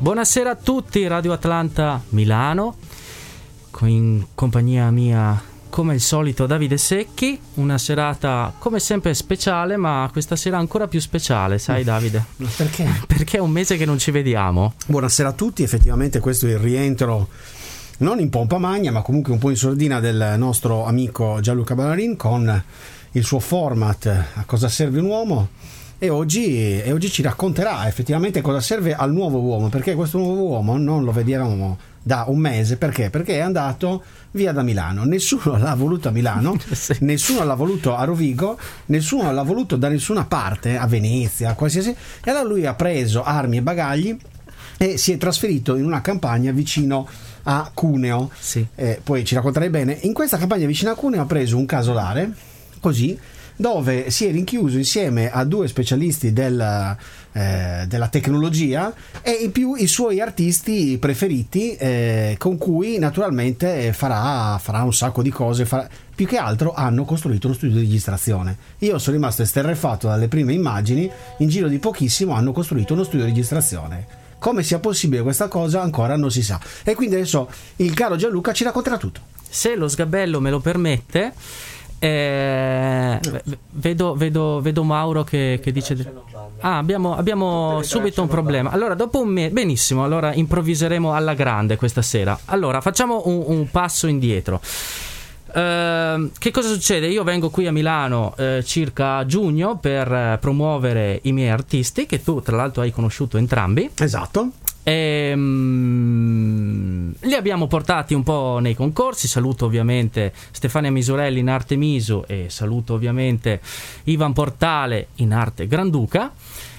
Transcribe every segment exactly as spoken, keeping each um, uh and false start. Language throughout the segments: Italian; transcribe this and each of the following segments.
Buonasera a tutti, Radio Atlanta Milano, in compagnia mia come al solito Davide Secchi, una serata come sempre speciale, ma questa sera ancora più speciale, sai Davide? Perché? Perché è un mese che non ci vediamo. Buonasera a tutti, effettivamente questo è il rientro non in pompa magna ma comunque un po' in sordina del nostro amico Gianluca Ballarin con il suo format A cosa serve un uomo. E oggi, e oggi ci racconterà effettivamente cosa serve al nuovo uomo, perché questo nuovo uomo non lo vedevamo da un mese. Perché? Perché è andato via da Milano, nessuno l'ha voluto a Milano, sì. Nessuno l'ha voluto a Rovigo, nessuno l'ha voluto da nessuna parte, a Venezia, qualsiasi. E allora lui ha preso armi e bagagli e si è trasferito in una campagna vicino a Cuneo. Sì. Eh, poi ci racconterai bene. In questa campagna vicino a Cuneo ha preso un casolare, così, dove si è rinchiuso insieme a due specialisti del, eh, della tecnologia e in più i suoi artisti preferiti, eh, con cui naturalmente farà, farà un sacco di cose. Farà, più che altro hanno costruito uno studio di registrazione. Io sono rimasto esterrefatto dalle prime immagini. In giro di pochissimo hanno costruito uno studio di registrazione. Come sia possibile questa cosa ancora non si sa, e quindi adesso il caro Gianluca ci racconterà tutto. Se lo sgabello me lo permette. Eh, vedo, vedo, vedo Mauro che, che dice ah, abbiamo, abbiamo subito un problema. Allora dopo un mese, benissimo, allora improvviseremo alla grande questa sera. Allora facciamo un, un passo indietro. Uh, che cosa succede? Io vengo qui a Milano uh, circa a giugno per uh, promuovere i miei artisti, che tu tra l'altro hai conosciuto entrambi. Esatto. E, um, li abbiamo portati un po' nei concorsi. Saluto ovviamente Stefania Misurelli in arte Misu e saluto ovviamente Ivan Portale in arte Granduca.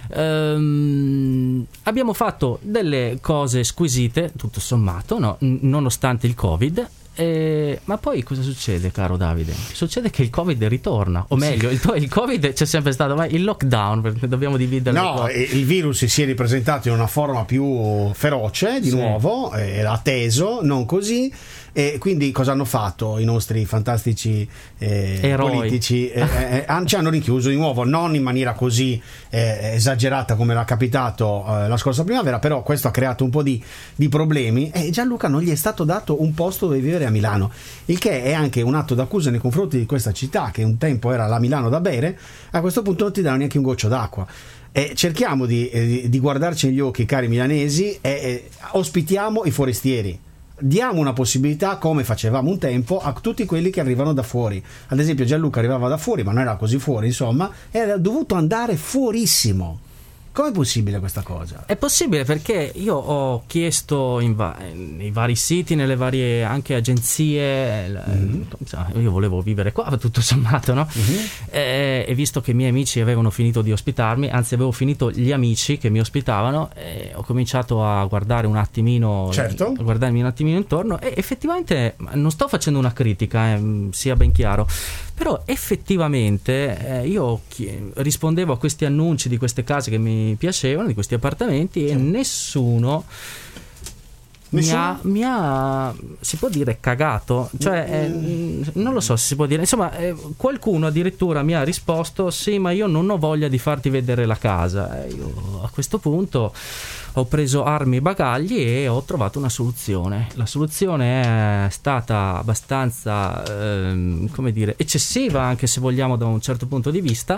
Um, abbiamo fatto delle cose squisite tutto sommato, no? N- nonostante il Covid. Eh, ma poi cosa succede, caro Davide? Succede che il Covid ritorna, o meglio, il, il Covid c'è sempre stato, ma il lockdown, perché dobbiamo dividere. No, il virus si è ripresentato in una forma più feroce di sì. nuovo, era atteso, non così. E quindi cosa hanno fatto i nostri fantastici eh, politici? Eh, eh, ci hanno rinchiuso di nuovo, non in maniera così eh, esagerata come era capitato eh, la scorsa primavera, però questo ha creato un po' di, di problemi e Gianluca non gli è stato dato un posto dove vivere a Milano, il che è anche un atto d'accusa nei confronti di questa città che un tempo era la Milano da bere. A questo punto non ti danno neanche un goccio d'acqua. E cerchiamo di, eh, di guardarci negli occhi, cari milanesi, e eh, ospitiamo i forestieri. Diamo una possibilità, come facevamo un tempo, a tutti quelli che arrivano da fuori. Ad esempio Gianluca arrivava da fuori, ma non era così fuori, insomma, e era dovuto andare fuorissimo. Com'è possibile questa cosa? È possibile perché io ho chiesto in va- nei vari siti, nelle varie anche agenzie, mm-hmm. io volevo vivere qua tutto sommato, no? Mm-hmm. E, e visto che i miei amici avevano finito di ospitarmi, anzi avevo finito gli amici che mi ospitavano, e ho cominciato a guardare un attimino, certo. a guardarmi un attimino intorno e effettivamente non sto facendo una critica, eh, sia ben chiaro. Però effettivamente eh, io chi- rispondevo a questi annunci di queste case che mi piacevano, di questi appartamenti, sì. e nessuno, nessuno? Mi, ha, mi ha, si può dire, cagato, cioè eh, non lo so se si può dire, insomma eh, qualcuno addirittura mi ha risposto sì, ma io non ho voglia di farti vedere la casa. Eh, io a questo punto ho preso armi e bagagli e ho trovato una soluzione. La soluzione è stata abbastanza, ehm, come dire, eccessiva, anche se vogliamo da un certo punto di vista,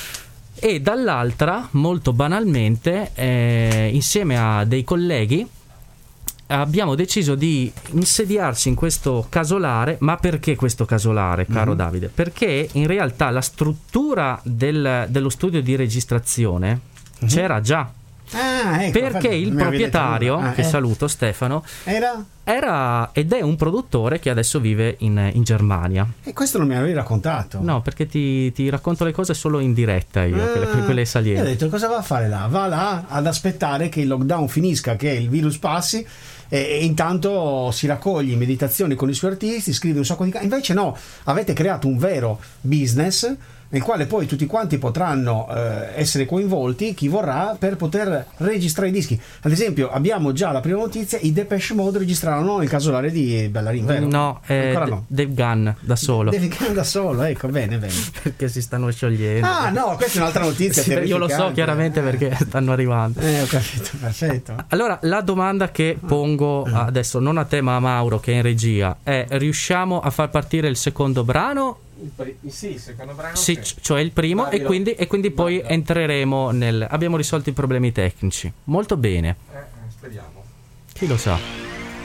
e dall'altra, molto banalmente, eh, insieme a dei colleghi, abbiamo deciso di insediarci in questo casolare. Ma perché questo casolare, caro mm-hmm. Davide? Perché in realtà la struttura del, dello studio di registrazione mm-hmm. c'era già. Ah, ecco, perché il proprietario, ah, che eh. saluto, Stefano, era? era ed è un produttore che adesso vive in, in Germania. E questo non mi avevi raccontato? No, perché ti, ti racconto le cose solo in diretta io, ah, quelle, quelle salienti. Io ho detto, cosa va a fare là? Va là ad aspettare che il lockdown finisca, che il virus passi, e, e intanto si raccoglie meditazioni con i suoi artisti, scrive un sacco di... Invece no, avete creato un vero business nel quale poi tutti quanti potranno eh, essere coinvolti, chi vorrà, per poter registrare i dischi. Ad esempio abbiamo già la prima notizia: i Depeche Mode registrarono il casolare di Ballarin, vero? No, eh, no. Dave Gunn da solo. Dave Gunn da solo, ecco, bene, bene. Perché si stanno sciogliendo. Ah no, questa è un'altra notizia. Sì, io lo so chiaramente perché stanno arrivando. Eh, ho capito, perfetto. Allora, la domanda che pongo adesso, non a te ma a Mauro che è in regia, è: riusciamo a far partire il secondo brano? Sì, il secondo brano sì, sì. Cioè il primo. Marvilo. e quindi, e quindi poi entreremo nel... Abbiamo risolto i problemi tecnici. Molto bene. Eh, speriamo. Chi lo sa.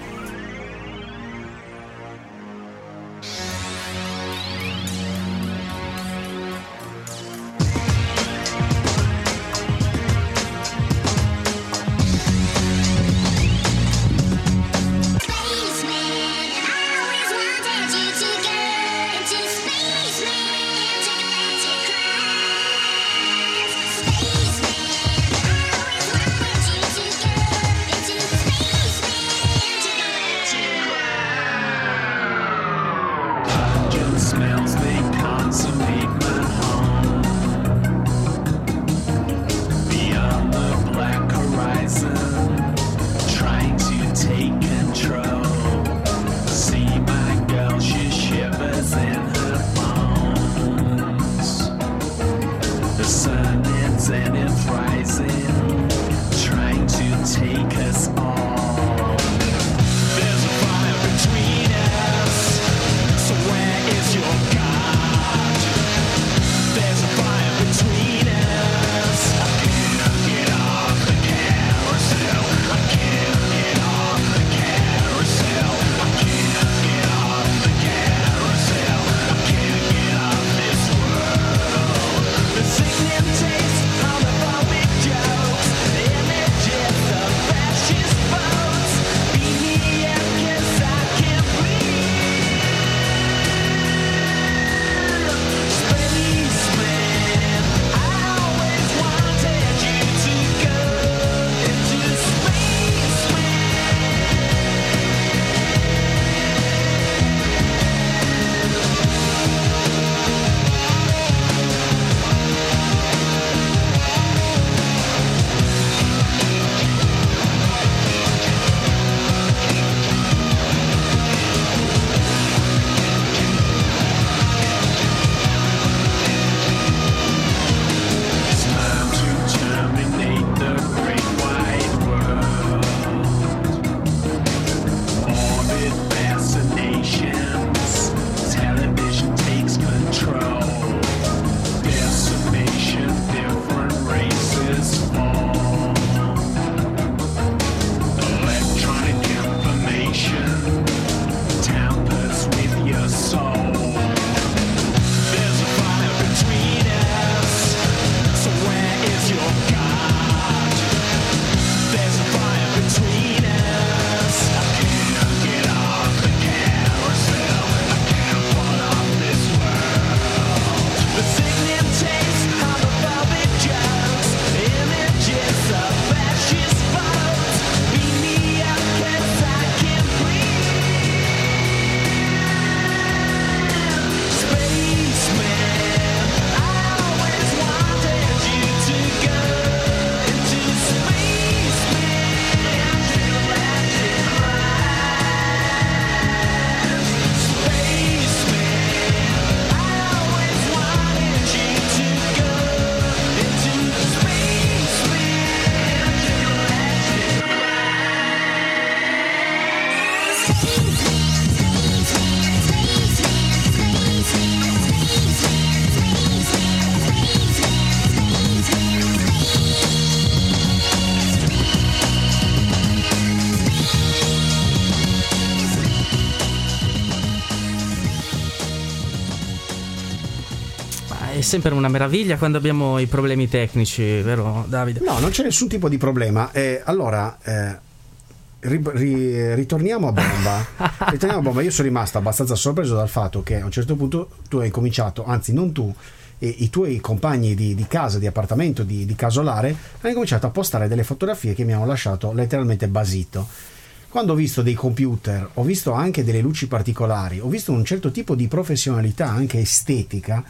è sempre una meraviglia quando abbiamo i problemi tecnici, vero Davide? No, non c'è nessun tipo di problema. Eh, allora, eh, ri, ri, ritorniamo a bomba. ritorniamo a bomba. Io sono rimasto abbastanza sorpreso dal fatto che a un certo punto tu hai cominciato, anzi non tu, e i tuoi compagni di, di casa, di appartamento, di, di casolare, hanno cominciato a postare delle fotografie che mi hanno lasciato letteralmente basito. Quando ho visto dei computer, ho visto anche delle luci particolari, ho visto un certo tipo di professionalità, anche estetica,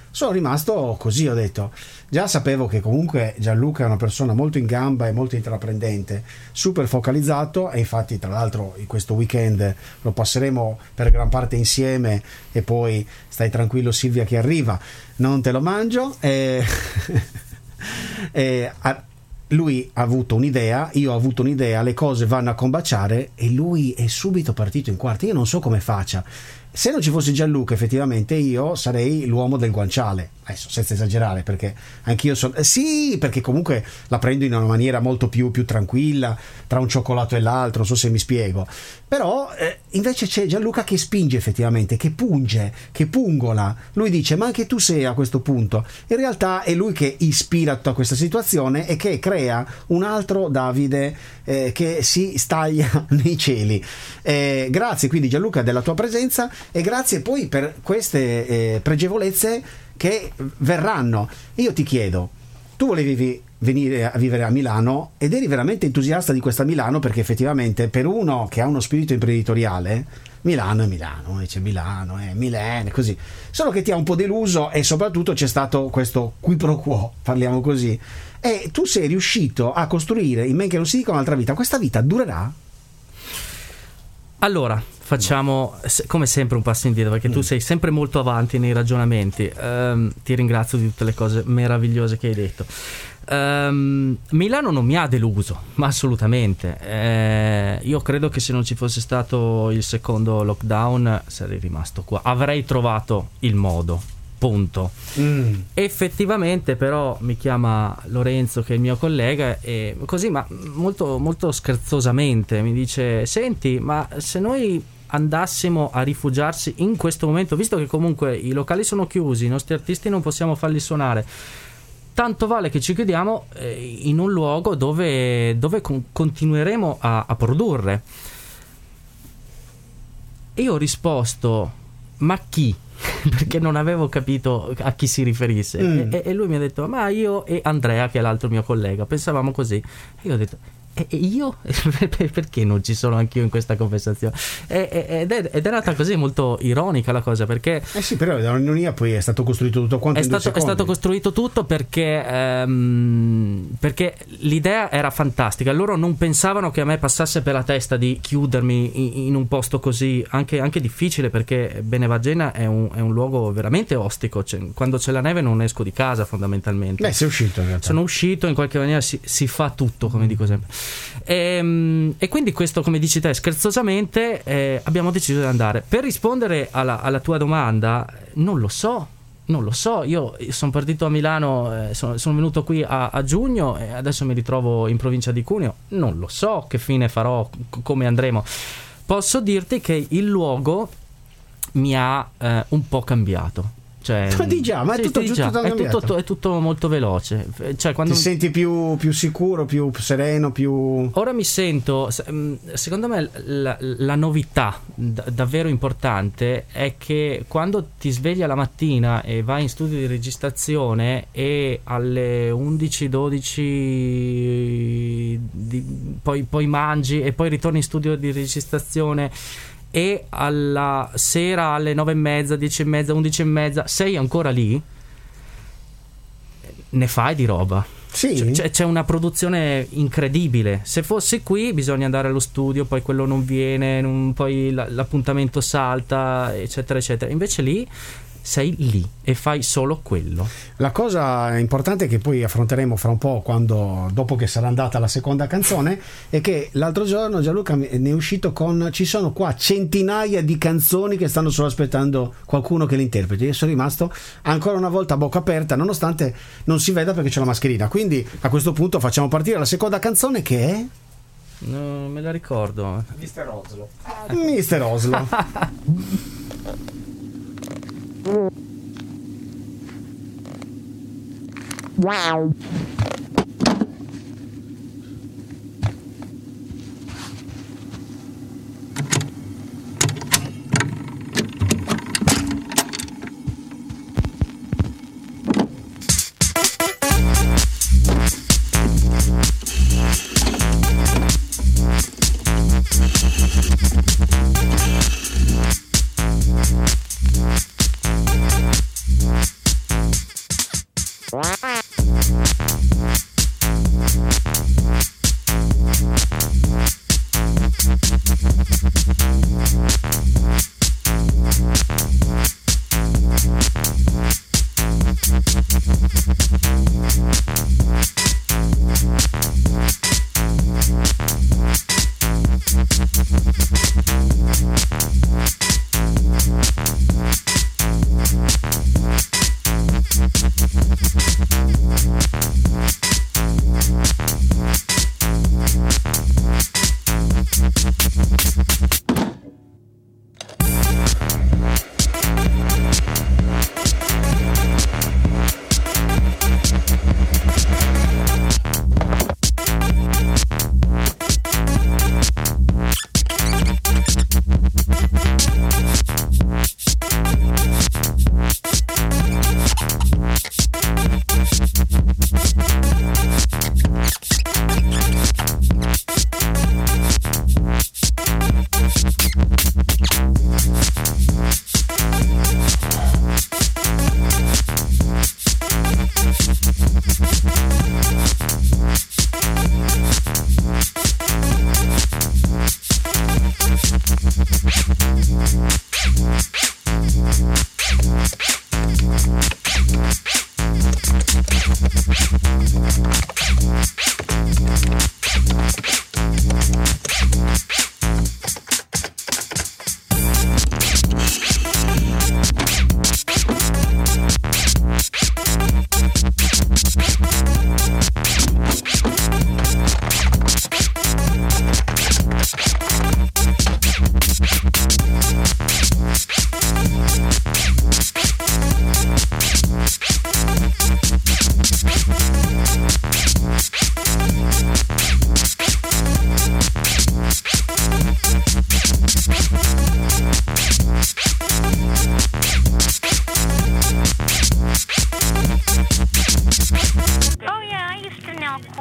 sono rimasto così, ho detto, già sapevo che comunque Gianluca è una persona molto in gamba e molto intraprendente, super focalizzato, e infatti tra l'altro in questo weekend lo passeremo per gran parte insieme, e poi stai tranquillo Silvia che arriva, non te lo mangio. E... e... lui ha avuto un'idea, io ho avuto un'idea, le cose vanno a combaciare e lui è subito partito in quarta. Io non so come faccia. Se non ci fosse Gianluca, effettivamente io sarei l'uomo del guanciale, adesso senza esagerare, perché anch'io sono eh, sì, perché comunque la prendo in una maniera molto più, più tranquilla, tra un cioccolato e l'altro, non so se mi spiego. Però eh, invece c'è Gianluca che spinge effettivamente, che punge, che pungola. Lui dice ma anche tu sei a questo punto. In realtà è lui che ispira tutta questa situazione e che crea un altro Davide eh, che si staglia nei cieli. Eh, grazie quindi Gianluca della tua presenza, e grazie poi per queste eh, pregevolezze che verranno. Io ti chiedo, tu volevi venire a vivere a Milano ed eri veramente entusiasta di questa Milano, perché effettivamente per uno che ha uno spirito imprenditoriale Milano è Milano, dice Milano è Milene, così, solo che ti ha un po' deluso, e soprattutto c'è stato questo qui pro quo, parliamo così, e tu sei riuscito a costruire in men che non si dica un'altra vita. Questa vita durerà? Allora, facciamo come sempre un passo indietro, perché tu sei sempre molto avanti nei ragionamenti. Um, ti ringrazio di tutte le cose meravigliose che hai detto. Um, Milano non mi ha deluso, ma assolutamente. Eh, io credo che se non ci fosse stato il secondo lockdown sarei rimasto qua. Avrei trovato il modo. Punto. Mm. Effettivamente però mi chiama Lorenzo, che è il mio collega, e così, ma molto, molto scherzosamente mi dice: senti, ma se noi andassimo a rifugiarsi in questo momento, visto che comunque i locali sono chiusi, i nostri artisti non possiamo farli suonare, tanto vale che ci chiudiamo eh, in un luogo dove, dove con- continueremo a, a produrre. E io ho risposto: ma chi? Perché non avevo capito a chi si riferisse. mm. e, e lui mi ha detto: ma io e Andrea, che è l'altro mio collega, pensavamo così. E io ho detto: e io? Perché non ci sono anch'io in questa conversazione? Ed è, ed è nata così, molto ironica la cosa, perché eh sì, però da un'ironia poi è stato costruito tutto quanto è in stato, due è stato costruito tutto perché ehm, perché l'idea era fantastica. Loro non pensavano che a me passasse per la testa di chiudermi in, in un posto così anche, anche difficile, perché Benevagena è un, è un luogo veramente ostico. Cioè, quando c'è la neve non esco di casa, fondamentalmente. Beh, sei uscito in realtà. Sono uscito, in qualche maniera si, si fa tutto, come dico sempre. E, e quindi questo, come dici te, scherzosamente eh, abbiamo deciso di andare. Per rispondere alla, alla tua domanda, non lo so, non lo so. Io sono partito a Milano, eh, sono, sono venuto qui a, a giugno e adesso mi ritrovo in provincia di Cuneo. Non lo so che fine farò, c- come andremo. Posso dirti che il luogo mi ha eh, un po' cambiato. Cioè, ma di già, ma sì, è, tutto, di già, tutto, è, tutto, è tutto molto veloce. Cioè, quando ti senti più, più sicuro, più sereno, più... Ora mi sento, secondo me la, la novità d- davvero importante è che quando ti svegli la mattina e vai in studio di registrazione e alle undici dodici di, poi, poi mangi e poi ritorni in studio di registrazione, e alla sera alle nove e mezza, dieci e mezza, undici e mezza sei ancora lì, ne fai di roba. Sì. C'è, c'è una produzione incredibile. Se fossi qui bisogna andare allo studio, poi quello non viene, non, poi l'appuntamento salta, eccetera eccetera. Invece lì sei lì e fai solo quello. La cosa importante che poi affronteremo fra un po', quando dopo che sarà andata la seconda canzone, è che l'altro giorno Gianluca ne è uscito con: ci sono qua centinaia di canzoni che stanno solo aspettando qualcuno che le interpreti. Io sono rimasto ancora una volta a bocca aperta, nonostante non si veda perché c'è la mascherina. Quindi a questo punto facciamo partire la seconda canzone, che è... non me la ricordo. Mister Oslo. Mister Oslo. Wow.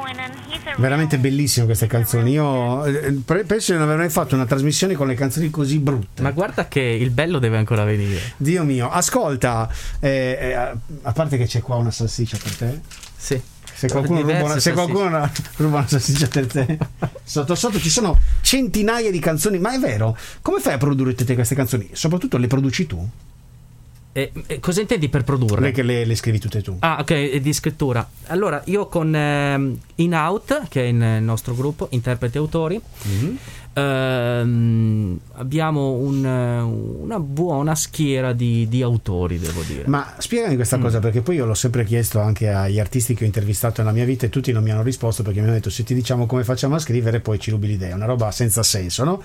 Veramente bellissime queste canzoni. Io penso di non aver mai fatto una trasmissione con le canzoni così brutte. Ma guarda che il bello deve ancora venire. Dio mio, ascolta, eh, eh, a parte che c'è qua una salsiccia per te. Sì. Se qualcuno, ruba una, se qualcuno ruba una salsiccia per te, sotto sotto ci sono centinaia di canzoni. Ma è vero? Come fai a produrre tutte queste canzoni? Soprattutto le produci tu? E, e cosa intendi per produrre? Le che le, le scrivi tutte tu. Ah, ok, di scrittura. Allora, io con eh, In Out, che è il nostro gruppo, interpreti e autori, mm-hmm. ehm, abbiamo un, una buona schiera di, di autori, devo dire. Ma spiegami questa mm. cosa, perché poi io l'ho sempre chiesto anche agli artisti che ho intervistato nella mia vita e tutti non mi hanno risposto, perché mi hanno detto: se ti diciamo come facciamo a scrivere poi ci rubi l'idea, una roba senza senso, no?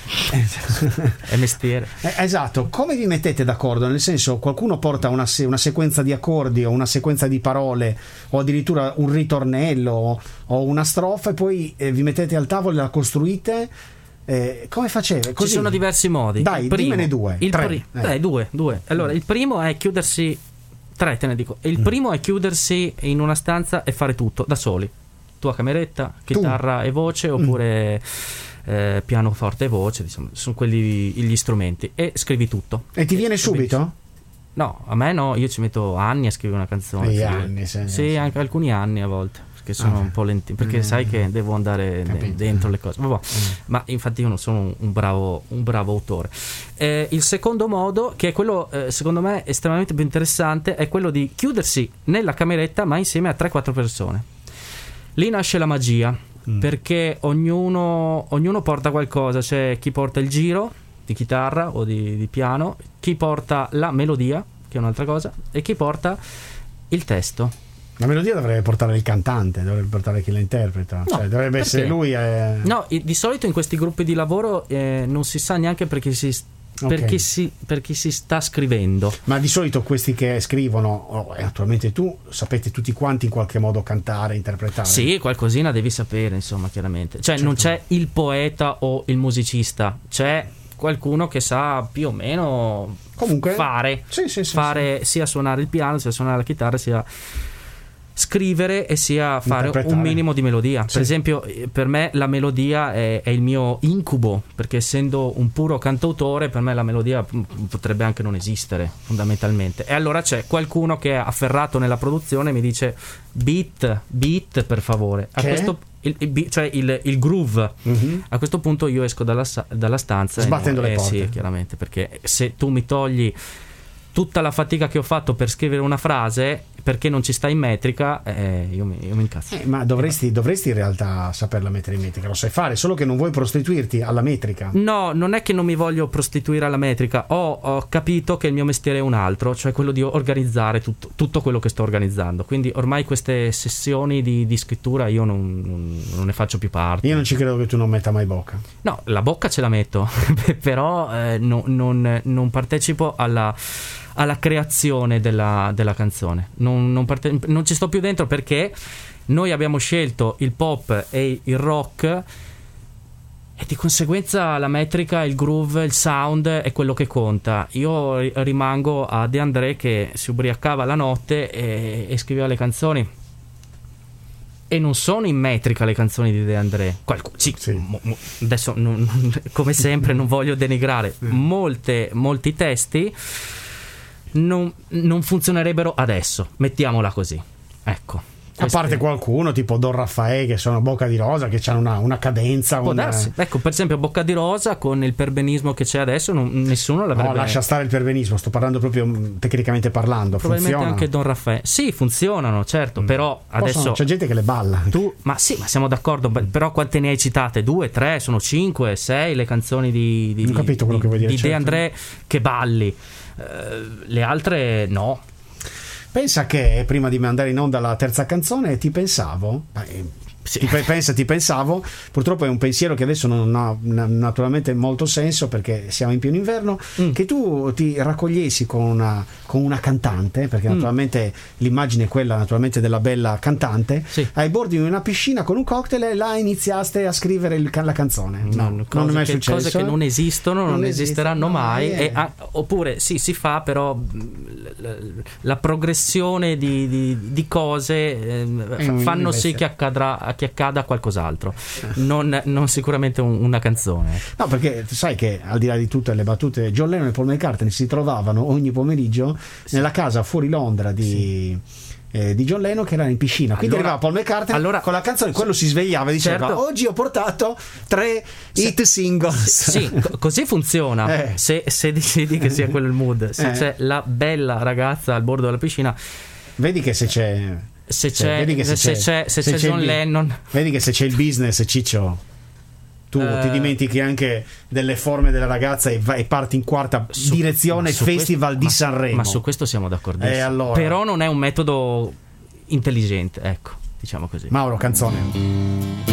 È mestiere. Eh, esatto, come vi mettete d'accordo? Nel senso, qualcuno porta una, se- una sequenza di accordi o una sequenza di parole o addirittura un ritornello o, o una strofa e poi eh, vi mettete al tavolo e la costruite. Eh, come facete? Così? Ci sono diversi modi. Dai, il primo, dimmene due. Il tre. Pri- eh. Dai, due, due. Allora, il primo è chiudersi. Tre, te ne dico. Il mm. primo è chiudersi in una stanza e fare tutto da soli. Tua cameretta, chitarra tu. e voce, oppure. Mm. Eh, pianoforte e voce, diciamo, sono quelli gli strumenti, e scrivi tutto. E ti viene e, subito? No, a me no, io ci metto anni a scrivere una canzone. Sì, anni, sì, sì, sì, anche alcuni anni a volte, perché sono ah, un po' lenti, perché mm. sai che devo andare de- dentro le cose. Vabbè, mm. Ma infatti io non sono un, un bravo un bravo autore. Eh, il secondo modo, che è quello eh, secondo me estremamente più interessante, è quello di chiudersi nella cameretta ma insieme a tre quattro persone. Lì nasce la magia. Perché ognuno, ognuno porta qualcosa. C'è chi porta il giro di chitarra o di, di piano, chi porta la melodia, che è un'altra cosa, e chi porta il testo. La melodia dovrebbe portare il cantante, dovrebbe portare chi la interpreta, no, cioè dovrebbe essere lui. È... No, di solito in questi gruppi di lavoro eh, non si sa neanche perché si Okay. Per, chi si, per chi si sta scrivendo. Ma di solito questi che scrivono, oh, e naturalmente tu, sapete tutti quanti in qualche modo cantare, interpretare? Sì, qualcosina devi sapere, insomma, chiaramente. Cioè, certo. Non c'è il poeta o il musicista, c'è qualcuno che sa più o meno comunque fare, sì, sì, sì, fare sì. sia suonare il piano, sia suonare la chitarra, sia scrivere e sia fare un minimo di melodia. Sì. Per esempio, per me la melodia è, è il mio incubo, perché essendo un puro cantautore, per me la melodia potrebbe anche non esistere fondamentalmente. E allora c'è qualcuno che è afferrato nella produzione e mi dice: beat, beat per favore. A questo, il, il, cioè il, il groove. Mm-hmm. A questo punto io esco dalla, dalla stanza sbattendo e, le eh, porte. Sì, chiaramente, perché se tu mi togli tutta la fatica che ho fatto per scrivere una frase perché non ci sta in metrica, eh, io, mi, io mi incazzo. Eh, ma dovresti, dovresti in realtà saperla mettere in metrica, lo sai fare, solo che non vuoi prostituirti alla metrica. No, non è che non mi voglio prostituire alla metrica, ho, ho capito che il mio mestiere è un altro, cioè quello di organizzare tutto, tutto quello che sto organizzando, quindi ormai queste sessioni di, di scrittura io non, non, non ne faccio più parte. Io non ci credo che tu non metta mai bocca. No, la bocca ce la metto, però eh, no, non, non partecipo alla alla creazione della, della canzone, non, non, parte, non ci sto più dentro, perché noi abbiamo scelto il pop e il rock e di conseguenza la metrica, il groove, il sound è quello che conta. Io rimango a De André che si ubriacava la notte e, e scriveva le canzoni, e non sono in metrica le canzoni di De André. Qualc- sì, sì. Mo- mo- adesso non, non, come sempre non voglio denigrare, molte, molti testi Non, non funzionerebbero adesso, mettiamola così, ecco. A parte qualcuno tipo Don Raffaele, che sono Bocca di Rosa, che hanno una, una cadenza. Può una... darsi. Ecco, per esempio Bocca di Rosa, con il perbenismo che c'è adesso, non, nessuno l'avrebbe. No, lascia stare il perbenismo, sto parlando proprio tecnicamente parlando. Probabilmente funzionano. Anche Don Raffaele. Sì, funzionano, certo, mm. però adesso Possono, c'è gente che le balla. Tu, ma sì, ma siamo d'accordo, però quante ne hai citate? Due, tre, sono cinque, sei le canzoni di, di, non ho capito quello di, che vuoi dire, di certo. De André che balli. Uh, le altre no. Pensa che prima di mandare in onda la terza canzone ti pensavo, sì. ti pensa, ti pensavo, purtroppo è un pensiero che adesso non ha naturalmente molto senso perché siamo in pieno inverno, mm. che tu ti raccogliessi con una, con una cantante, perché mm. naturalmente l'immagine è quella naturalmente della bella cantante, sì. ai bordi di una piscina con un cocktail e là iniziaste a scrivere il, la canzone. No, no, non è mai che, successo. Cose che non esistono, non, non esisteranno mai, mai e, ah, oppure sì, si fa, però la, la progressione di, di, di cose eh, fanno sì che accadrà, che accada qualcos'altro, non, non sicuramente un, una canzone. No, perché sai che al di là di tutte le battute, John Lennon e Paul McCartney si trovavano ogni pomeriggio sì. nella casa fuori Londra di sì. eh, di John Lennon, che era in piscina, quindi allora, arrivava Paul McCartney allora, con la canzone, quello si svegliava e diceva certo. oggi ho portato tre se, hit singles. Sì, così funziona. eh. se, se decidi che sia quello il mood, se eh. c'è la bella ragazza al bordo della piscina, vedi che se c'è se c'è, vedi che se, se c'è, c'è, se se c'è, c'è John il, Lennon, vedi che se c'è il business, Ciccio, tu uh, ti dimentichi anche delle forme della ragazza e, vai, e parti in quarta su, direzione Festival questo, di ma, Sanremo. Ma su questo siamo d'accordissimo. Eh, allora. Però non è un metodo intelligente, ecco, diciamo così. Mauro, canzone.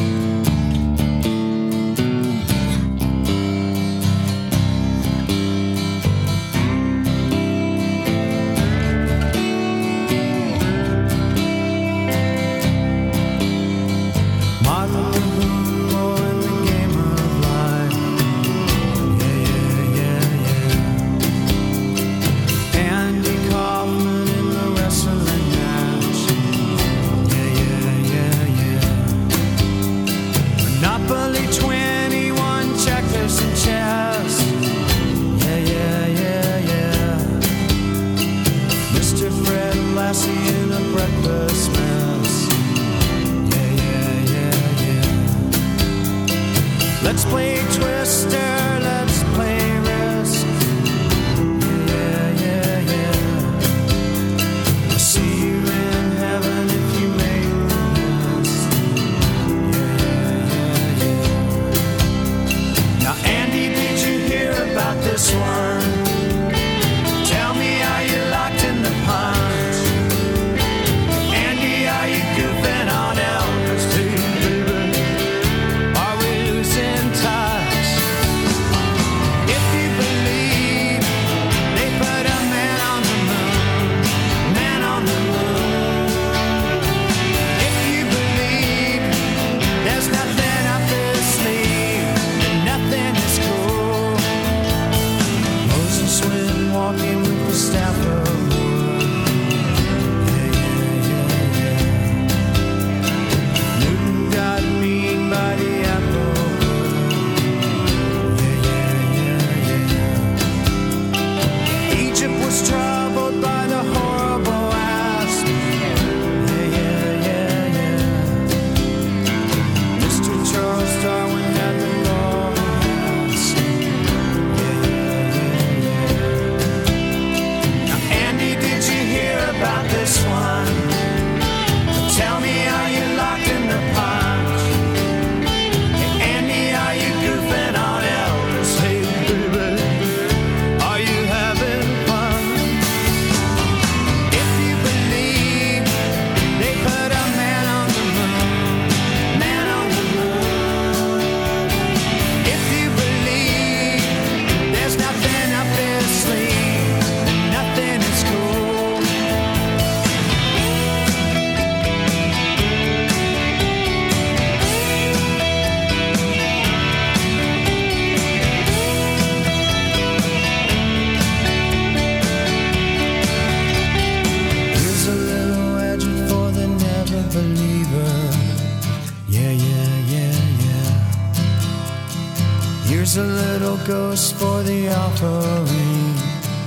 Here's a little ghost for the offering.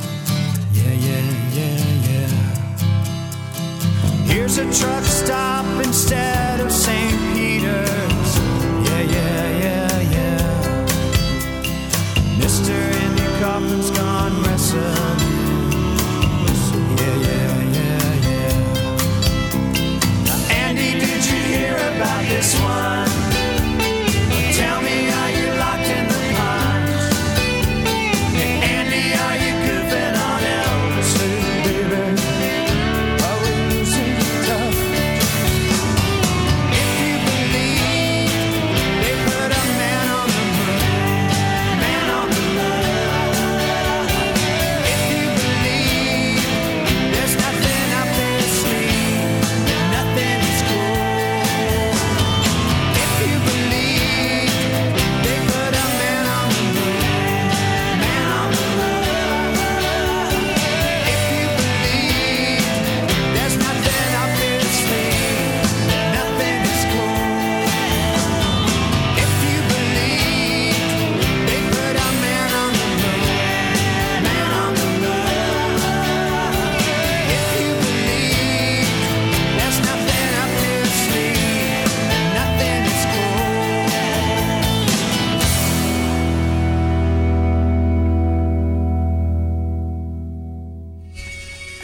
Yeah, yeah, yeah, yeah. Here's a truck stop instead of Saint Peter's. Yeah, yeah, yeah, yeah. Mister Andy Kaufman's gone wrestling. Yeah, yeah, yeah, yeah. Now, Andy, did you hear about this one? Tell me, are you locked in the punch? Hey, Andy, are you goofing on Elvis? Hey, baby, are we losing touch? If you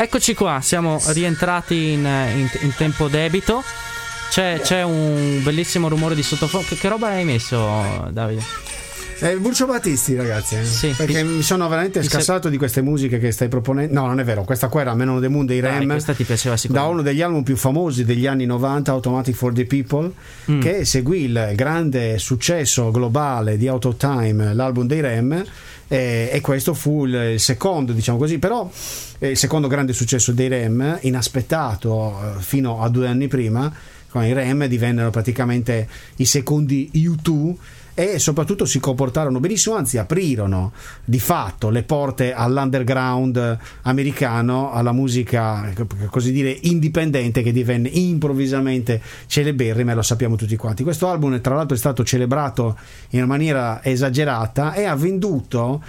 Eccoci qua, siamo rientrati in, in, in tempo debito. C'è, c'è un bellissimo rumore di sottofondo. Che, che roba hai messo, Davide? Eh, Lucio Battisti, ragazzi, eh? Sì, perché ti, mi sono veramente scassato se... di queste musiche che stai proponendo. No, non è vero, questa qua era Men on the Moon dei Rem. Questa ti piaceva sicuramente. Da uno degli album più famosi degli anni novanta, Automatic for the People, mm. che seguì il grande successo globale di Out of Time, l'album dei Rem. E, e questo fu il secondo, diciamo così, però il secondo grande successo dei Rem, inaspettato fino a due anni prima, quando i Rem divennero praticamente i secondi U due e soprattutto si comportarono benissimo, anzi aprirono di fatto le porte all'underground americano, alla musica così dire indipendente, che divenne improvvisamente celeberrima, e lo sappiamo tutti quanti. Questo album tra l'altro è stato celebrato in maniera esagerata e ha venduto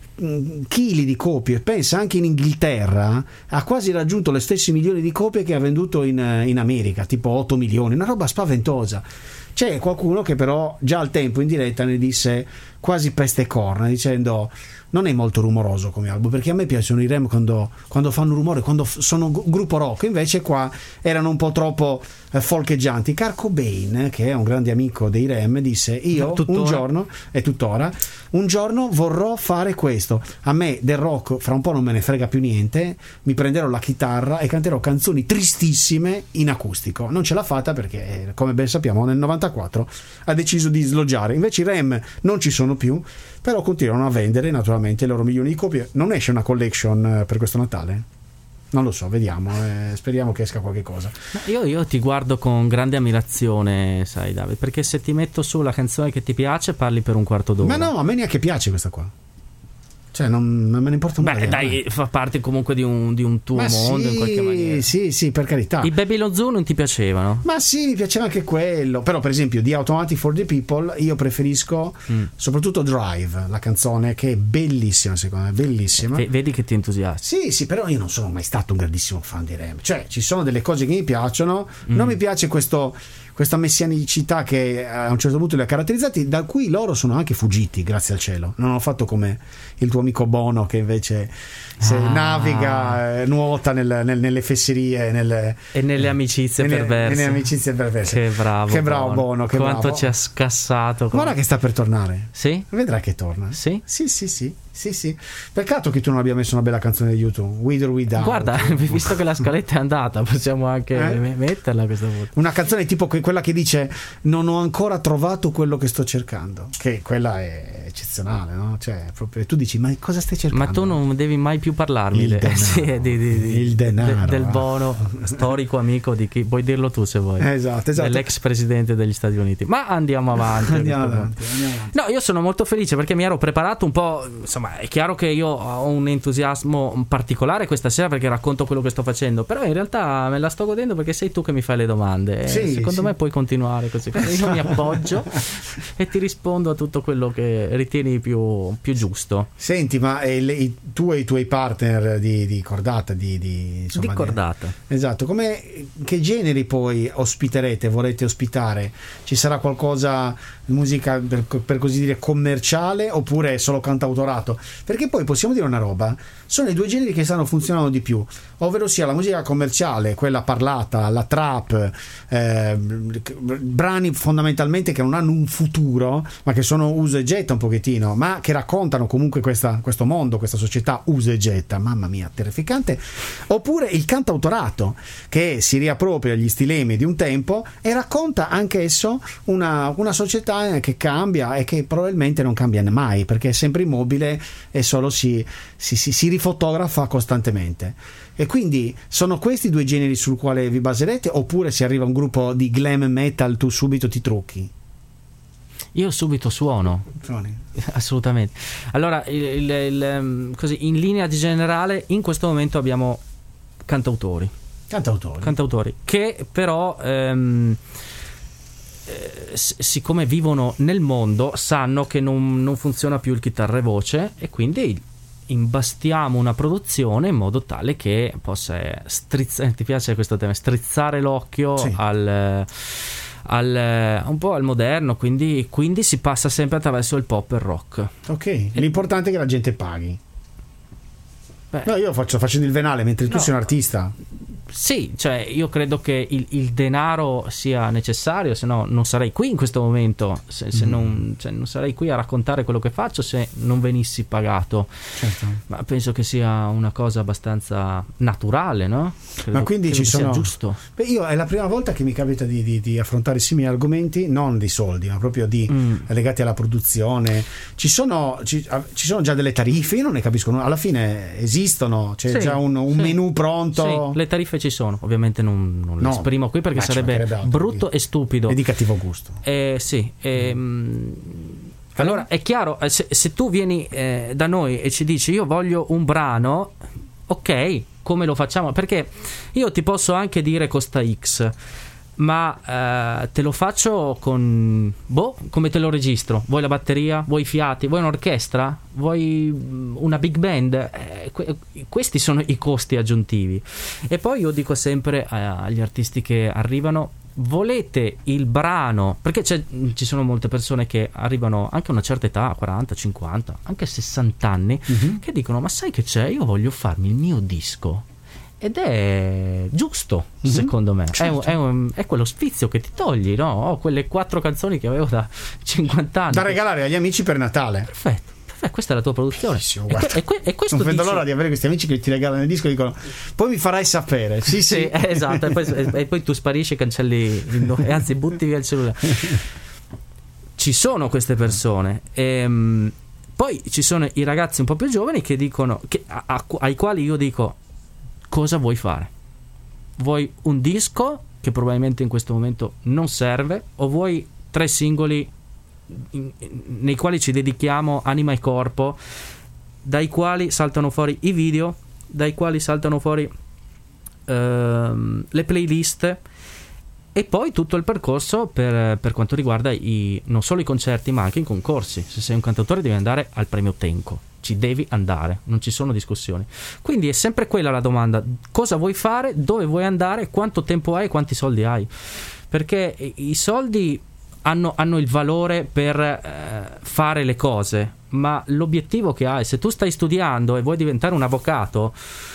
chili di copie, pensa anche in Inghilterra ha quasi raggiunto le stesse milioni di copie che ha venduto in, in America, tipo otto milioni, una roba spaventosa. C'è qualcuno che però già al tempo in diretta ne disse quasi peste e corna, dicendo non è molto rumoroso come album, perché a me piacciono i Rem quando, quando fanno rumore, quando f- sono g- gruppo rock, invece qua erano un po' troppo eh, folcheggianti. Kurt Cobain, che è un grande amico dei Rem, disse io tuttora. un giorno, e tuttora, un giorno vorrò fare questo, a me del rock fra un po' non me ne frega più niente, mi prenderò la chitarra e canterò canzoni tristissime in acustico. Non ce l'ha fatta perché, come ben sappiamo, nel novantaquattro ha deciso di sloggiare. Invece i Rem non ci sono più, però continuano a vendere naturalmente le loro milioni di copie. Non esce una collection per questo Natale? Non lo so, vediamo, eh, speriamo che esca qualche cosa. Io, io ti guardo con grande ammirazione, sai Davide, perché se ti metto su la canzone che ti piace parli per un quarto d'ora. Ma no, a me neanche piace questa qua. Cioè non, non me ne importa un Beh dai, fa parte comunque di un, di un tuo ma mondo, sì, in qualche maniera. Sì, sì, per carità. I Babylon Zoo non ti piacevano? Ma sì, mi piaceva anche quello. Però per esempio di Automatic for the People io preferisco mm. soprattutto Drive, la canzone, che è bellissima, secondo me, bellissima. V- vedi che ti entusiasmi. Sì, sì, però io non sono mai stato un grandissimo fan di Rem. Cioè ci sono delle cose che mi piacciono, mm. non mi piace questo, questa messianicità che a un certo punto li ha caratterizzati, da cui loro sono anche fuggiti, grazie al cielo. Non hanno fatto come il tuo amico Bono, che invece se ah. naviga, eh, nuota nel, nel, nelle fesserie nelle, e nelle amicizie nelle, perverse. Nelle amicizie perverse. Che bravo, che bravo Bono, Bono che quanto bravo. ci ha scassato. Guarda che sta per tornare. Sì? Vedrai che torna. Sì? Sì, sì, sì. Sì, sì. Peccato che tu non abbia messo una bella canzone di YouTube, With or Without. Guarda, visto che la scaletta è andata, possiamo anche eh? metterla questa volta. Una canzone tipo que- quella che dice non ho ancora trovato quello che sto cercando, che quella è eccezionale, no? Cioè, proprio tu dici, ma cosa stai cercando? Ma tu non devi mai più parlarmi il de- denaro, sì, di, di, di, il denaro, de- del Bono, storico amico di chi, puoi dirlo tu se vuoi. Esatto, esatto. Dell'ex presidente degli Stati Uniti. Ma andiamo avanti. andiamo, avanti andiamo avanti. No, io sono molto felice perché mi ero preparato un po', insomma, è chiaro che io ho un entusiasmo particolare questa sera perché racconto quello che sto facendo, però in realtà me la sto godendo perché sei tu che mi fai le domande. Sì, secondo sì. me puoi continuare così. Io mi appoggio e ti rispondo a tutto quello che ritieni più, più giusto. Senti, ma eh, le, i, tu e i tuoi partner di, di cordata di, di, insomma, di cordata di, esatto, come, che generi poi ospiterete, volete ospitare? Ci sarà qualcosa, musica per, per così dire commerciale, oppure solo cantautorato? Perché poi possiamo dire una roba, sono i due generi che stanno funzionando di più, ovvero sia la musica commerciale, quella parlata, la trap, eh, brani fondamentalmente che non hanno un futuro ma che sono usa e getta un pochettino, ma che raccontano comunque questa, questo mondo, questa società usa e getta, mamma mia, terrificante. Oppure il cantautorato, che si riappropria agli stilemi di un tempo e racconta anche esso una, una società che cambia e che probabilmente non cambia mai, perché è sempre immobile e solo si, si, si, si rifotografa costantemente. E quindi sono questi due generi sul quale vi baserete, oppure se arriva un gruppo di glam metal tu subito ti trucchi? Io subito suono. Suoni. Assolutamente. Allora, il, il, il, così, in linea di generale, in questo momento abbiamo cantautori. Cantautori. Cantautori che però ehm, eh, siccome vivono nel mondo sanno che non, non funziona più il chitarra e voce, e quindi imbastiamo una produzione in modo tale che possa strizzare, ti piace questo tema, strizzare l'occhio sì. al, al un po' al moderno, quindi, quindi si passa sempre attraverso il pop e il rock. Ok, l'importante è che la gente paghi. Beh, no, io faccio facendo il venale mentre tu no. sei un artista. Sì, cioè io credo che il, il denaro sia necessario, se no non sarei qui in questo momento, se, se mm. non, cioè, non sarei qui a raccontare quello che faccio se non venissi pagato. Certo. Ma penso che sia una cosa abbastanza naturale, no? Credo, ma quindi ci sono giusto. Beh, io è la prima volta che mi capita di, di, di affrontare simili argomenti, non di soldi, ma proprio di mm. legati alla produzione. Ci sono, ci, ci sono già delle tariffe, io non ne capisco, alla fine esistono, c'è sì, già un, un sì. menù pronto. Sì, le tariffe ci sono, ovviamente non, non no, le esprimo qui perché sarebbe brutto e stupido e di cattivo gusto. Eh, sì, ehm, allora è chiaro, se, se tu vieni eh, da noi e ci dici io voglio un brano, ok, come lo facciamo? Perché io ti posso anche dire costa X, ma eh, te lo faccio con boh, come te lo registro? Vuoi la batteria? Vuoi i fiati? Vuoi un'orchestra? Vuoi una big band? Eh, que- questi sono i costi aggiuntivi. E poi io dico sempre eh, agli artisti che arrivano: volete il brano? Perché c'è, ci sono molte persone che arrivano anche a una certa età, quaranta, cinquanta, anche sessanta anni, mm-hmm. che dicono: ma sai che c'è? Io voglio farmi il mio disco. Ed è giusto, mm-hmm. secondo me. Certo. È, un, è, è quello sfizio che ti togli, no? Ho quelle quattro canzoni che avevo da cinquanta anni da regalare agli amici per Natale. Perfetto. Perfetto. Questa è la tua produzione. E, que- e, que- e questo non vedo dice... l'ora di avere questi amici che ti regalano il disco e dicono: poi mi farai sapere. Sì, sì, sì esatto. E poi, e poi tu sparisci e cancelli il, e anzi butti via il cellulare. Ci sono queste persone. E, poi ci sono i ragazzi un po' più giovani che dicono che, a, a, ai quali io dico: cosa vuoi fare? Vuoi un disco che probabilmente in questo momento non serve, o vuoi tre singoli in, in, nei quali ci dedichiamo anima e corpo, dai quali saltano fuori i video, dai quali saltano fuori ehm, le playlist, e poi tutto il percorso per, per quanto riguarda i, non solo i concerti ma anche i concorsi. Se sei un cantautore devi andare al premio Tenco, ci devi andare, non ci sono discussioni. Quindi è sempre quella la domanda: cosa vuoi fare, dove vuoi andare, quanto tempo hai e quanti soldi hai, perché i soldi hanno, hanno il valore per eh, fare le cose, ma l'obiettivo che hai, se tu stai studiando e vuoi diventare un avvocato,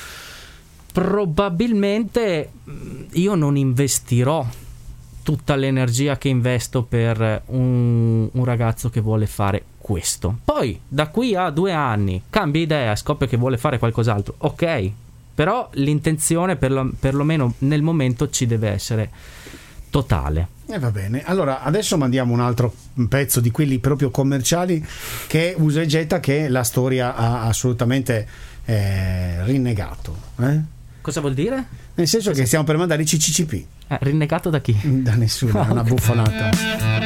probabilmente io non investirò tutta l'energia che investo per un, un ragazzo che vuole fare questo. Poi da qui a due anni cambia idea, scopre che vuole fare qualcos'altro, ok, però l'intenzione perlo, perlomeno nel momento ci deve essere totale. E eh, va bene, allora adesso mandiamo un altro pezzo di quelli proprio commerciali, che è Usa e Getta, che la storia ha assolutamente eh, rinnegato. eh? Cosa vuol dire? Nel senso che stiamo per mandare i C C C P. Eh, rinnegato da chi? Da nessuno, è una buffonata.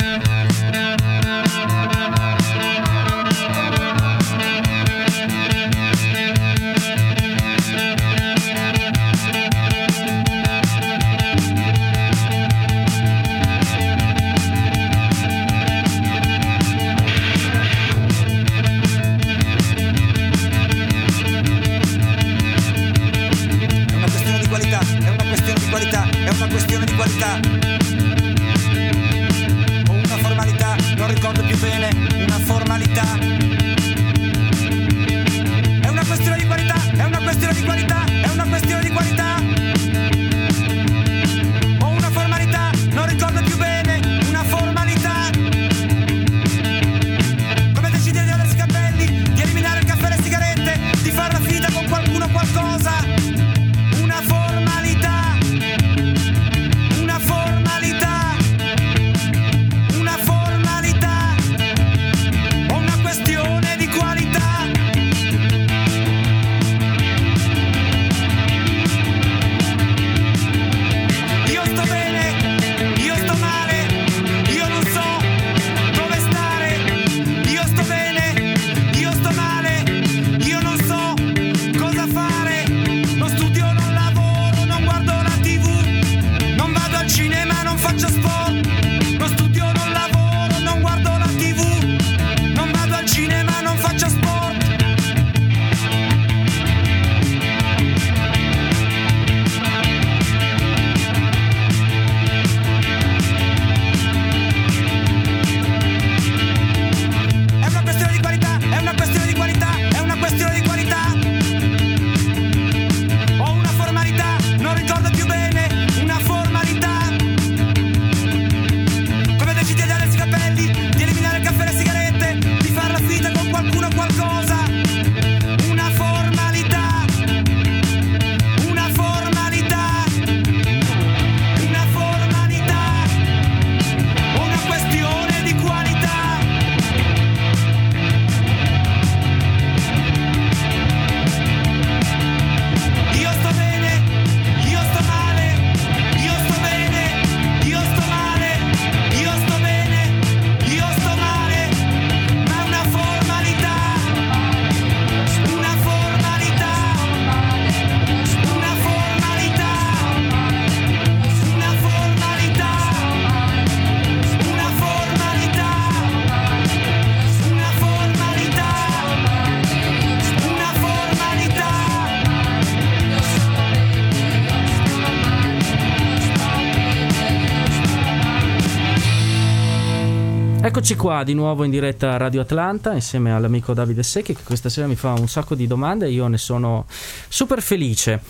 O una formalità, non ricordo più bene, una formalità. È una questione di qualità, è una questione di qualità, è una questione di qualità. O una formalità, non ricordo più bene, una formalità. Come decidere di lavarsi i capelli, di eliminare il caffè e le sigarette, di far la finita con qualcuno o qualcosa. Una formalità. Una formalità, una formalità, o una questione Eccoci qua di nuovo in diretta a Radio Atlanta insieme all'amico Davide Secchi, che questa sera mi fa un sacco di domande e io ne sono super felice.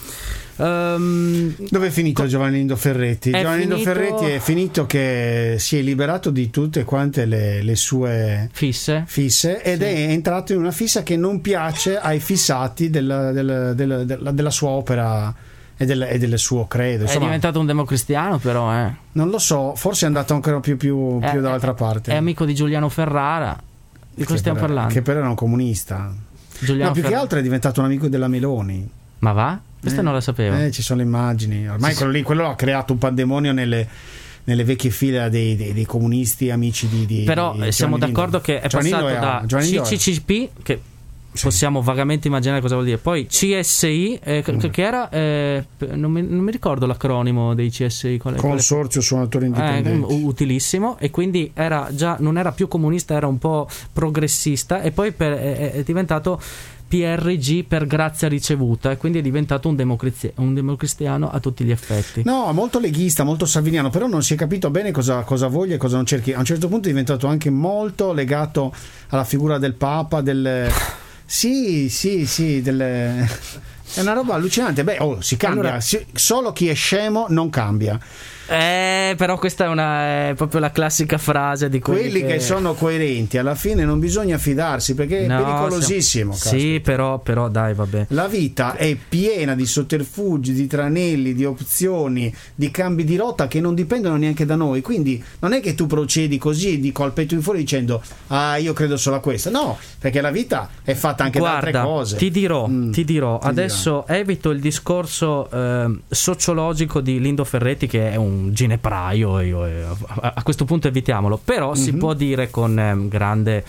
Um, Dove è finito co- Giovanni Lindo Ferretti? Giovanni Lindo Ferretti è finito che si è liberato di tutte quante le, le sue fisse, fisse ed sì. È entrato in una fissa che non piace ai fissati della, della, della, della, della sua opera e del, e del suo credo. Insomma, è diventato un democristiano, però eh. non lo so, forse è andato ancora più, più, più è, dall'altra parte. È amico di Giuliano Ferrara, di cosa stiamo per, parlando? Che però era un comunista. Giuliano no, più Ferrara. che altro è diventato un amico della Meloni. Ma va? Questa eh, non la sapevo. Eh, ci sono le immagini. Ormai sì, quello lì, quello ha creato un pandemonio nelle, nelle vecchie file dei, dei, dei comunisti amici di, di però di siamo Lindo. d'accordo che è Giovanni passato Lindo da Giovanni C C C P, che sì. possiamo vagamente immaginare cosa vuol dire, poi C S I eh, mm. che era eh, non, mi, non mi ricordo l'acronimo dei C S I, quale, Consorzio Suonatori Indipendenti, eh, utilissimo, e quindi era già non era più comunista, era un po' progressista, e poi per, è, è diventato P R G per grazia ricevuta, e quindi è diventato un, democrizia- un democristiano a tutti gli effetti. No, molto leghista, molto salviniano, però non si è capito bene cosa, cosa voglia e cosa non cerchi. A un certo punto è diventato anche molto legato alla figura del Papa, del sì, sì, sì, delle... è una roba allucinante. Beh, oh, si cambia, allora... si... solo chi è scemo non cambia. Eh, però questa è, una, è proprio la classica frase di quelli, quelli che... che sono coerenti. Alla fine non bisogna fidarsi, perché no, è pericolosissimo. Siamo... Sì, però, però dai, vabbè. La vita è piena di sotterfugi, di tranelli, di opzioni, di cambi di rotta che non dipendono neanche da noi. Quindi non è che tu procedi così di col petto in fuori dicendo ah, io credo solo a questo. No, perché la vita è fatta anche Guarda, da altre cose. Ti dirò, mm, ti dirò. Ti adesso dirò. Evito il discorso eh, sociologico di Lindo Ferretti, che è un ginepraio, io, eh, a, a questo punto evitiamolo, però mm-hmm. si può dire con eh, grande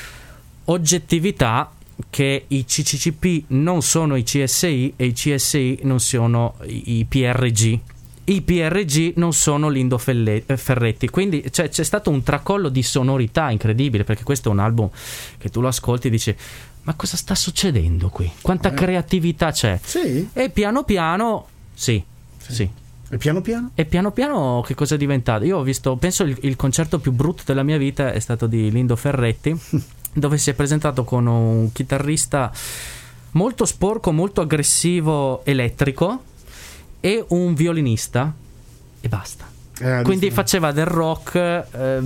oggettività che i C C C P non sono i C S I e i C S I non sono i, i P R G. I P R G non sono Lindo Felle- Ferretti, quindi cioè, c'è stato un tracollo di sonorità incredibile, perché questo è un album che tu lo ascolti e dici ma cosa sta succedendo qui? Quanta eh. creatività c'è? Sì. E piano piano sì, sì, sì. E piano piano? E piano piano che cosa è diventato? Io ho visto, penso il, il concerto più brutto della mia vita è stato di Lindo Ferretti, dove si è presentato con un chitarrista molto sporco, molto aggressivo, elettrico, e un violinista, e basta. Eh, quindi faceva del rock eh,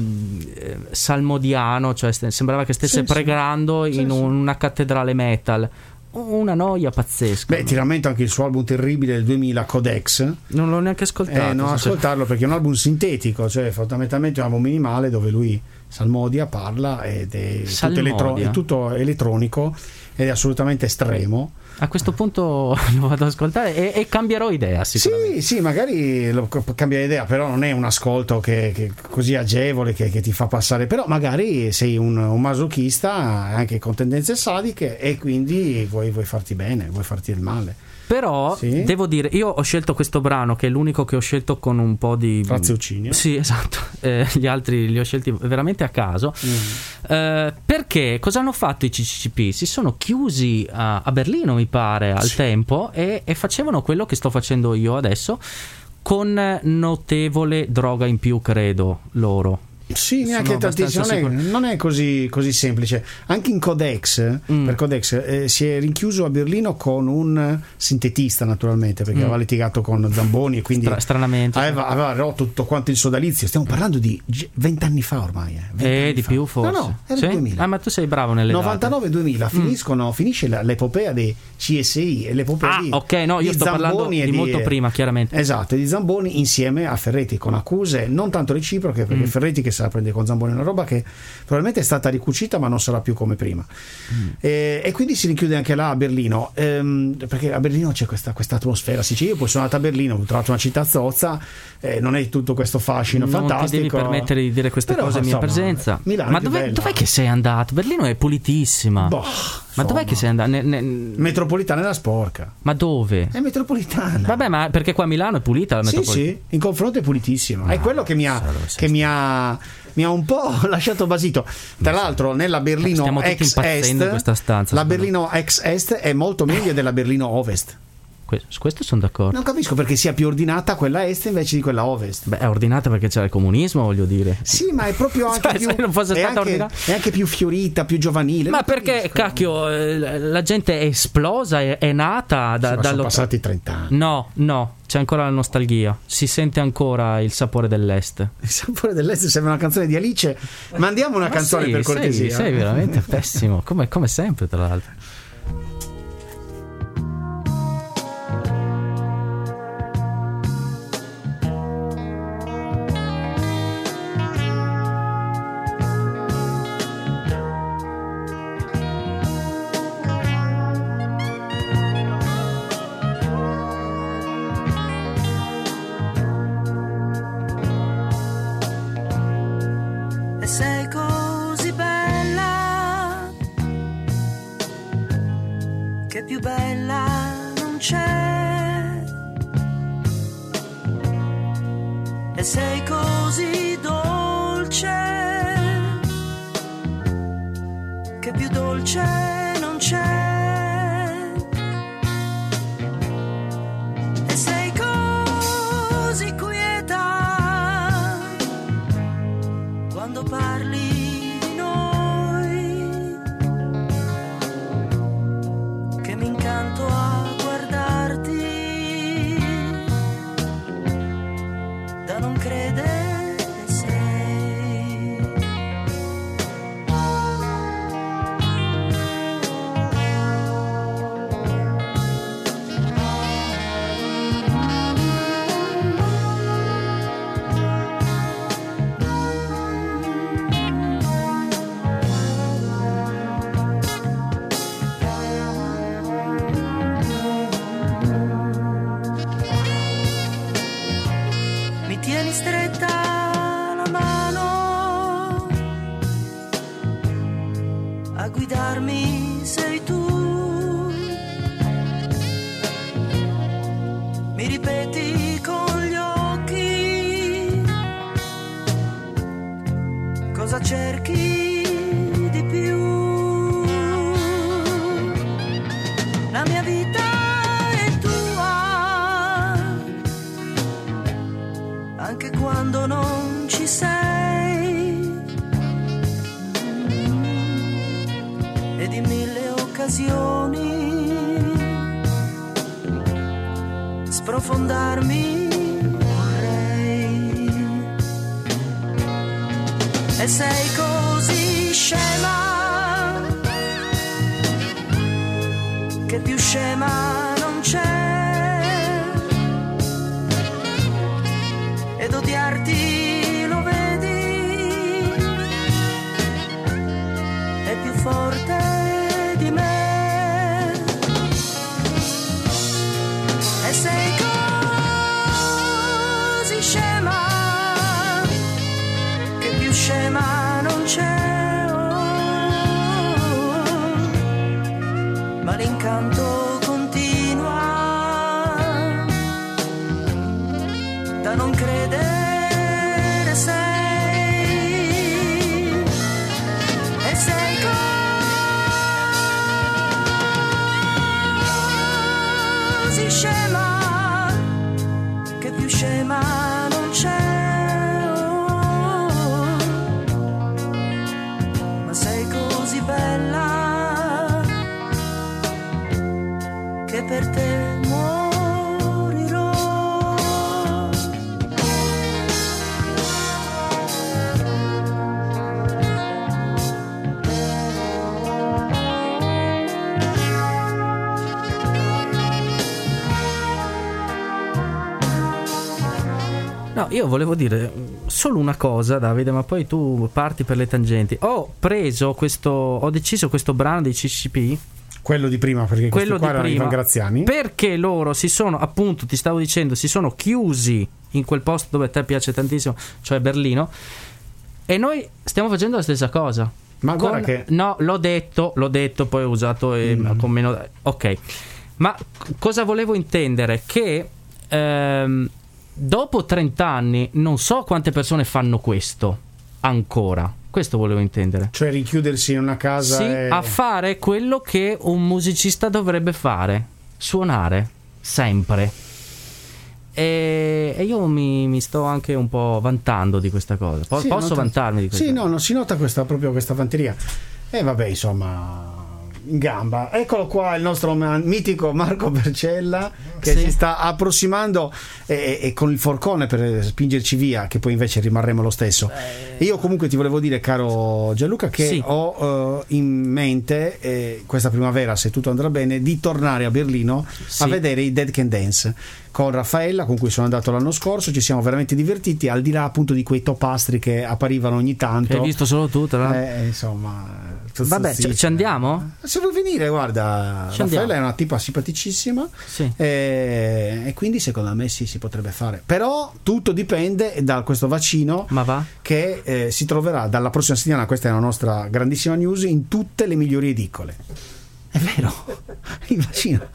salmodiano, cioè sembrava che stesse sì, pregando sì. in sì, una cattedrale metal. Una noia pazzesca. Beh, ti rammento anche il suo album terribile del duemila, Codex. Non l'ho neanche ascoltato. Eh, non ascoltarlo perché è un album sintetico, cioè fondamentalmente un album minimale dove lui salmodia, parla ed è tutto, elettro- è tutto elettronico ed è assolutamente estremo. A questo punto lo vado ad ascoltare e, e cambierò idea sicuramente. Sì, sì, magari lo, cambia idea, però non è un ascolto che, che così agevole che, che ti fa passare, però magari sei un, un masochista anche con tendenze sadiche e quindi vuoi, vuoi farti bene, vuoi farti il male. Però sì. devo dire, io ho scelto questo brano, che è l'unico che ho scelto con un po' di raziocinio. Sì, esatto. Eh, gli altri li ho scelti veramente a caso. Mm. Eh, perché cosa hanno fatto i C C C P? Si sono chiusi a, a Berlino, mi pare, al sì. tempo e, e facevano quello che sto facendo io adesso, con notevole droga in più, credo loro. Sì, neanche tantissimo, non, è, non è così, così semplice. Anche in Codex, mm. per Codex eh, si è rinchiuso a Berlino con un sintetista, naturalmente, perché mm. aveva litigato con Zamboni e quindi Stra- stranamente aveva, aveva rotto tutto quanto il sodalizio. Stiamo parlando di vent'anni fa ormai. Eh, eh di fa. più forse. No, no, era sì? il duemila. Ah, ma tu sei bravo nelle novantanove duemila mm. finiscono, finisce l'epopea dei C S I e l'epopea ah, di ok, no, io sto Zamboni parlando di, di molto prima, chiaramente. Esatto, di Zamboni insieme a Ferretti, con accuse non tanto reciproche, perché mm. Ferretti che se la prende con Zamboni, una roba che probabilmente è stata ricucita ma non sarà più come prima. mm. e, e quindi si rinchiude anche là a Berlino, ehm, perché a Berlino c'è questa, questa atmosfera. Sì, io poi sono andata a Berlino, ho trovato una città zozza, eh, non è tutto questo fascino non fantastico. Non ti devi permettere di dire queste però, cose in mia insomma, presenza. Milano ma dov'è, dov'è che sei andato? Berlino è pulitissima. Boh, ma dov'è che sei andato? Ne, ne... Metropolitana è la sporca. Ma dove? È metropolitana. Vabbè, ma perché qua a Milano è pulita la metropolitana? Sì, sì, in confronto è pulitissima. No, è quello che mi ha che mi ha mi ha un po' lasciato basito. Tra l'altro nella Berlino ex est, in questa stanza, la Berlino ex est è molto meglio della Berlino ovest. su questo sono d'accordo. Non capisco perché sia più ordinata quella est invece di quella ovest. Beh, è ordinata perché c'era il comunismo, voglio dire. Sì, ma è proprio anche Cioè, più se non fosse è stata anche, ordinata- è anche più fiorita, più giovanile. Ma Non perché, capisco. cacchio, eh, la gente è esplosa, è, è nata da, Sì, ma sono dallo- passati trenta anni. No, no, c'è ancora la nostalgia. Si sente ancora il sapore dell'est. Il sapore dell'est sembra una canzone di Alice. Mandiamo una Ma canzone sì, per sei- cortesia. Sei, veramente pessimo, come, come sempre, tra l'altro. E sei così bella che più bella non c'è. E sei così dolce che più dolce non c'è. E sei così quieta quando parli di noi, che mi incanto a guardarti, da non credere sei. Mi tieni stretta la mano, a guidarmi sei tu. Mi ripeti con gli occhi cosa cerchi di più. La mia vita è tua, anche quando non ci sei, ed in mille occasioni sprofondarmi vorrei. E sei così scema che più scema non c'è, ed odiarti lo vedi, è più forte di me. E sei così scema che più scema non c'è, oh, ma l'incanto continua, da non credere sei. E sei così scema che più scema non c'è, oh, ma sei così bella che per te morirò. No, io volevo dire solo una cosa, Davide, ma poi tu parti per le tangenti. Ho preso questo, ho deciso questo brano dei C C P, Quello di prima, perché quello questo qua di era prima, Ivan Graziani. perché loro si sono, appunto, ti stavo dicendo, si sono chiusi in quel posto dove a te piace tantissimo, cioè Berlino, e noi stiamo facendo la stessa cosa. Ma Con- guarda che no, l'ho detto, l'ho detto, poi ho usato eh, Mm. con meno. Ok, ma c- cosa volevo intendere? Che ehm, dopo trenta anni non so quante persone fanno questo ancora. Questo volevo intendere. cioè richiudersi in una casa Sì, e... a fare quello che un musicista dovrebbe fare: suonare. sempre. E, e io mi, mi sto anche un po' vantando di questa cosa. Po- sì, posso nota, vantarmi di questa sì, cosa? no, non si nota questa, proprio questa fanteria. E vabbè, insomma, in gamba. Eccolo qua il nostro man, mitico Marco Bercella che sì. si sta approssimando e, e con il forcone per spingerci via, che poi invece rimarremo lo stesso. E io comunque ti volevo dire, caro Gianluca, che sì. ho uh, in mente eh, questa primavera, se tutto andrà bene, di tornare a Berlino sì. a vedere i Dead Can Dance con Raffaella, con cui sono andato l'anno scorso. Ci siamo veramente divertiti, al di là appunto di quei topastri che apparivano ogni tanto. Che hai visto solo tu, tra l'altro. Eh, insomma, vabbè, ci, ci andiamo? Se vuoi venire, guarda, ci Raffaella andiamo. è una tipa simpaticissima, sì. e, e quindi secondo me sì, si potrebbe fare. Però tutto dipende da questo vaccino. Ma va? Che eh, si troverà dalla prossima settimana, questa è la nostra grandissima news, in tutte le migliori edicole. È vero, il vaccino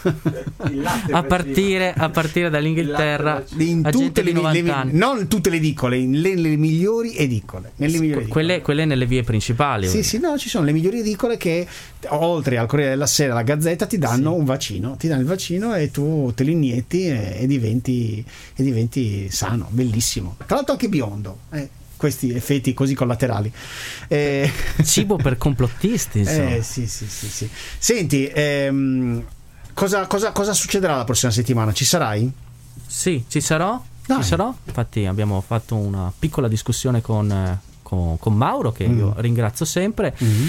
a partire, a partire dall'Inghilterra, in tutte le, le, le, non tutte le edicole, nelle le migliori edicole, nelle migliori edicole. Quelle, quelle nelle vie principali. Sì, sì, no, ci sono le migliori edicole che oltre al Corriere della Sera, alla Gazzetta, ti danno sì. un vaccino, ti danno il vaccino e tu te lo inietti e, e diventi e diventi sano, bellissimo. Tra l'altro anche biondo. Eh. Questi effetti così collaterali. Eh, cibo per complottisti. Eh, sì, sì, sì, sì. Senti, ehm, cosa, cosa, cosa succederà la prossima settimana? Ci sarai? Sì, ci sarò. Dai. Ci sarò. Infatti abbiamo fatto una piccola discussione con, con, con Mauro, che mm. io ringrazio sempre. Mm-hmm.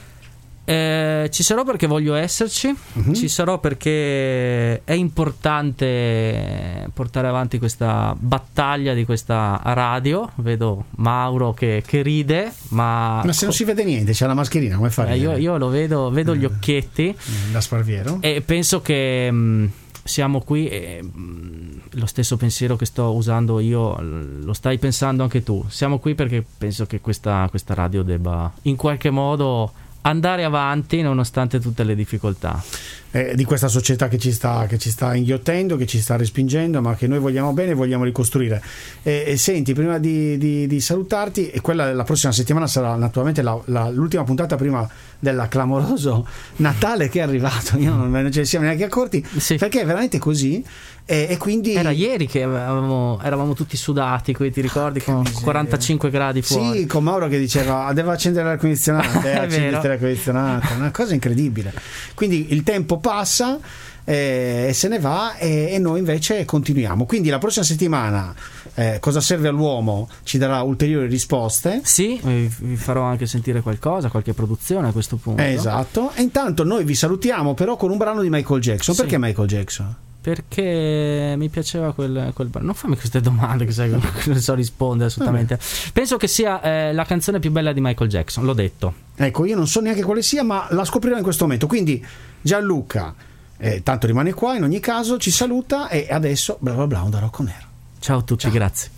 Eh, ci sarò perché voglio esserci, uh-huh. ci sarò perché è importante portare avanti questa battaglia di questa radio. Vedo Mauro che, che ride, ma, ma se non si vede niente, c'è la mascherina, come fare? Eh, io, io lo vedo, vedo eh, gli occhietti da Sparviero, e penso che mh, siamo qui e mh, lo stesso pensiero che sto usando io lo stai pensando anche tu. Siamo qui perché penso che questa, questa radio debba in qualche modo andare avanti nonostante tutte le difficoltà eh, di questa società che ci sta che ci sta inghiottendo, che ci sta respingendo, ma che noi vogliamo bene e vogliamo ricostruire. E, e senti, prima di, di, di salutarti, e quella la prossima settimana sarà naturalmente la, la, l'ultima puntata prima del clamoroso Natale che è arrivato. Io non, non ce ne siamo neanche accorti, sì. perché è veramente così. E, e quindi era ieri che avevamo, eravamo tutti sudati, qui, ti ricordi, con miseria. quarantacinque gradi fuori. Sì, con Mauro che diceva deve accendere l'aria condizionata, eh, accendere l'aria condizionata, una cosa incredibile. Quindi il tempo passa eh, e se ne va e, e noi invece continuiamo. Quindi la prossima settimana eh, Cosa serve all'uomo ci darà ulteriori risposte. Sì, vi farò anche sentire qualcosa, qualche produzione a questo punto. Eh, esatto. E intanto noi vi salutiamo però con un brano di Michael Jackson. Sì. Perché Michael Jackson? Perché mi piaceva quel, quel brano. Non fammi queste domande che sai che non so rispondere assolutamente. Vabbè. Penso che sia eh, la canzone più bella di Michael Jackson, l'ho detto. Ecco, io non so neanche quale sia, ma la scoprirò in questo momento. Quindi Gianluca eh, tanto rimane qua in ogni caso, ci saluta e adesso bla bla bla un da Rocco Nero. Ciao a tutti, ciao. Grazie.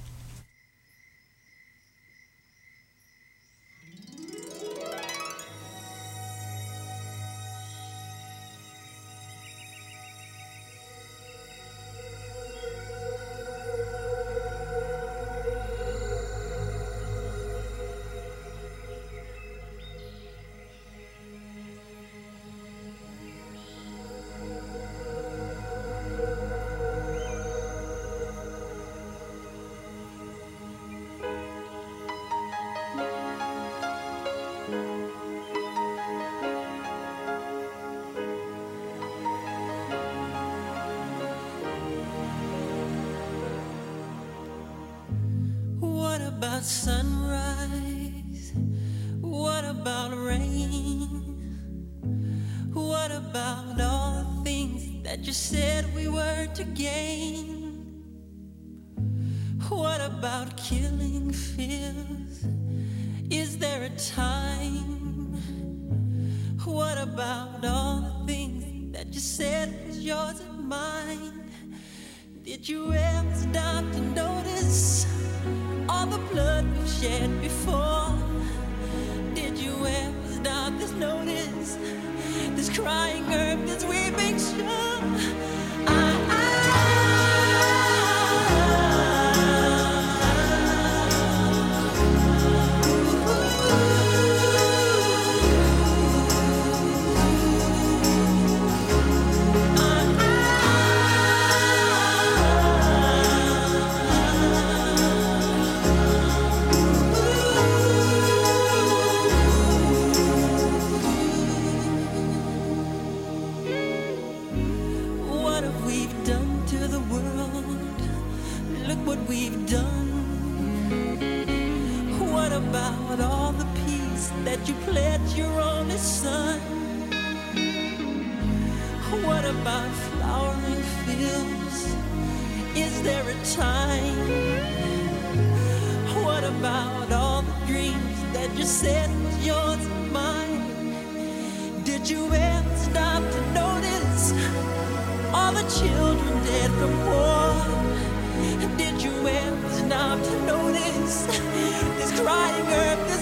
Sunrise, what about rain? What about all the things that you said we were to gain? What about killing fears? Is there a time? What about all the things that you said was yours and mine? Did you ever stop to notice all the blood we've shed before? Did you ever stop to notice this crying earth, this weeping shore? I, I, about all the peace that you pledged your only son? What about flowering fields? Is there a time? What about all the dreams that you said was yours and mine? Did you ever stop to notice all the children dead from war? Did you ever stop to notice this crying earth? This